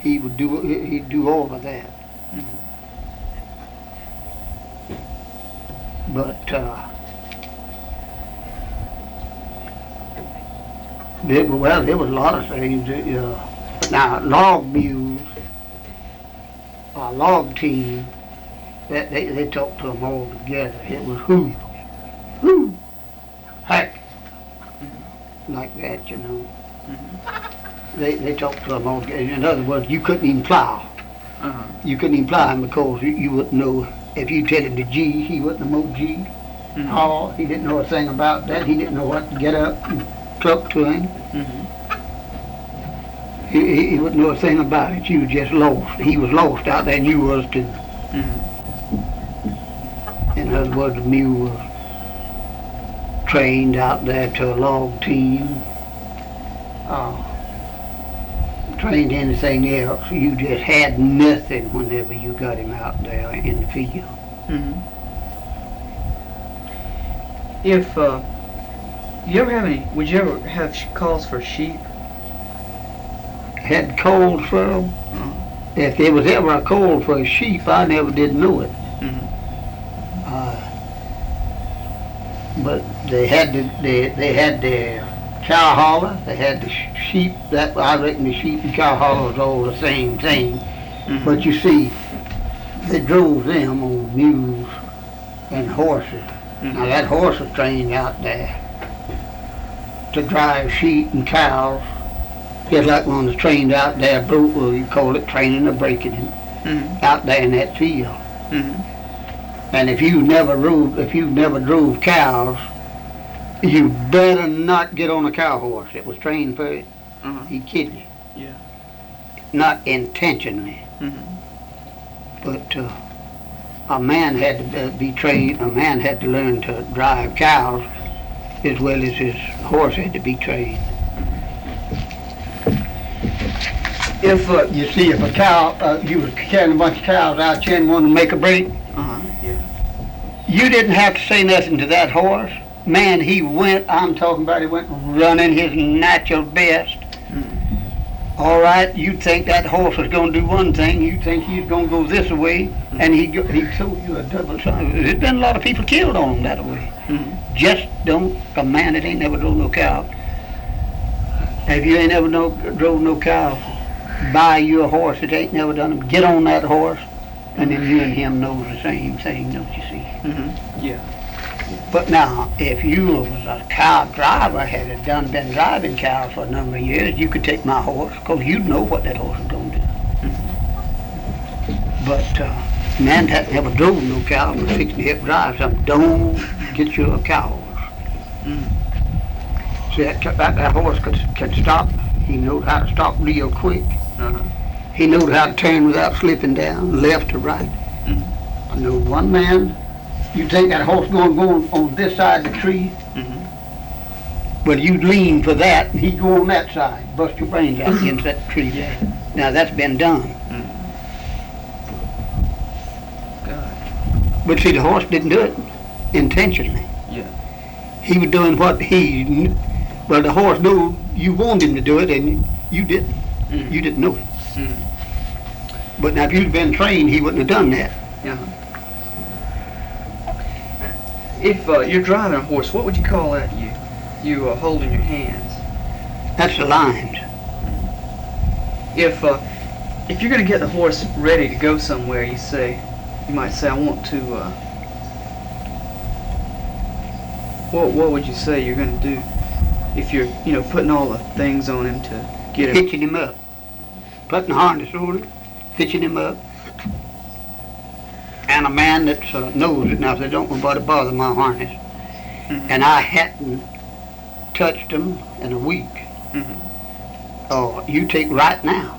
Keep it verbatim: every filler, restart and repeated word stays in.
he would do he'd do all of that. Mm-hmm. But uh, there, well, there was a lot of things. Uh, now, log mules, a log team, that they they talked to them all together. It was who, who, heck, Mm-hmm. like that, you know. Mm-hmm. They they talked to them all together. In other words, you couldn't even plow. Uh-huh. You couldn't even plow him because you, you wouldn't know. If you tell him the G, he wouldn't know G. Mm-hmm. Haul, he didn't know a thing about that. He didn't know what to get up and truck to him. Mm-hmm. He, he, he wouldn't know a thing about it. You were just lost. He was lost out there and you was too. Mm-hmm. In other words, the mule was trained out there to a log team. Uh, trained anything else. You just had nothing whenever you got him out there in the field. Mm-hmm. If uh, you ever have any, would you ever have sh- calls for sheep? Had cold for them. Uh-huh. If there was ever a cold for a sheep, I never did know it. Mm-hmm. Uh, but they had the they, they had the cow hauler. They had the sh- sheep. That I reckon the sheep and cow hauler was all the same thing. Mm-hmm. But you see, they drove them on mules and horses. Mm-hmm. Now that horse was trained out there to drive sheep and cows, just like one was trained out there, bro- well, you call it training or breaking him, Mm-hmm. out there in that field. Mm-hmm. And if you never drove, if you never drove cows, you better not get on a cow horse that was trained for it. Uh-huh. He kid you. Yeah. Not intentionally, Mm-hmm. but uh, a man had to uh, be trained. A man had to learn to drive cows as well as his horse had to be trained. If uh, You see, if a cow, uh, you was carrying a bunch of cows out here and wanted to make a break, uh-huh. Yeah. you didn't have to say nothing to that horse. Man, he went, I'm talking about, he went running his natural best. Mm-hmm. All right, you'd think that horse was going to do one thing, you'd think he's going to go this way, and he go, he told you a double time. There's been a lot of people killed on him that way. Mm-hmm. Just don't, a man that ain't never drove no cow. If you ain't ever no, drove no cow, buy you a horse that ain't never done it. Get on that horse, and then you and him knows the same thing, don't you see? Mm-hmm. Yeah. But now, if you was a cow driver, had it done been driving cows for a number of years, you could take my horse, because you'd know what that horse was going to do. Mm-hmm. But uh, man that never drove no cow and was fixing to help drive something, don't get you a cow horse. Mm-hmm. See, that, that, that horse could, could stop. He knows how to stop real quick. Uh-huh. He knows how to turn without slipping down, left or right. Mm-hmm. I know one man, you take that horse going going on this side of the tree, Mm-hmm. well, you'd lean for that, and he'd go on that side, bust your brains out against that tree there. Now, that's been done. Mm-hmm. God. But see, the horse didn't do it intentionally. Yeah. He was doing what he, kn- well, the horse knew you wanted him to do it, and you didn't. Mm-hmm. You didn't know it. Mm-hmm. But now, if you'd been trained, he wouldn't have done that. Yeah. If uh, you're driving a horse, what would you call that? You, you uh, hold in your hands. That's the lines. If uh, if you're going to get the horse ready to go somewhere, you say, you might say, I want to. Uh, what what would you say you're going to do if you're you know putting all the things on him to get him? Hitching him up. Putting the harness on him, hitching him up. And a man that uh, knows it now, if they don't nobody bother my harness, Mm-hmm. and I hadn't touched them in a week, Mm-hmm. oh, you take right now,